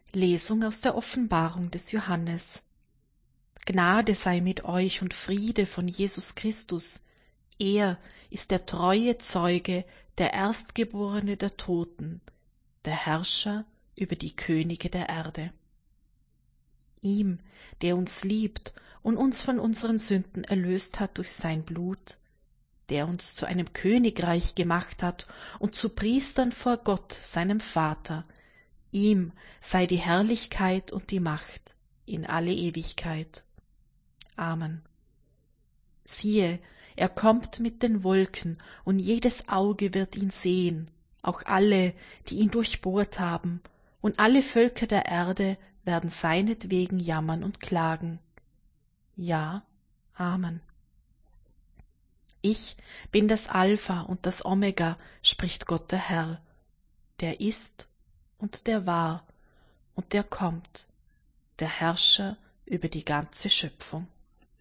Lesung aus der Offenbarung des Johannes. Gnade sei mit euch und Friede von Jesus Christus. Er ist der treue Zeuge, der Erstgeborene der Toten, der Herrscher über die Könige der Erde. Ihm, der uns liebt und uns von unseren Sünden erlöst hat durch sein Blut, der uns zu einem Königreich gemacht hat und zu Priestern vor Gott, seinem Vater, ihm sei die Herrlichkeit und die Macht in alle Ewigkeit. Amen. Siehe, er kommt mit den Wolken, und jedes Auge wird ihn sehen, auch alle, die ihn durchbohrt haben, und alle Völker der Erde werden seinetwegen jammern und klagen. Ja, Amen. Ich bin das Alpha und das Omega, spricht Gott der Herr, der ist und der war und der kommt, der Herrscher über die ganze Schöpfung.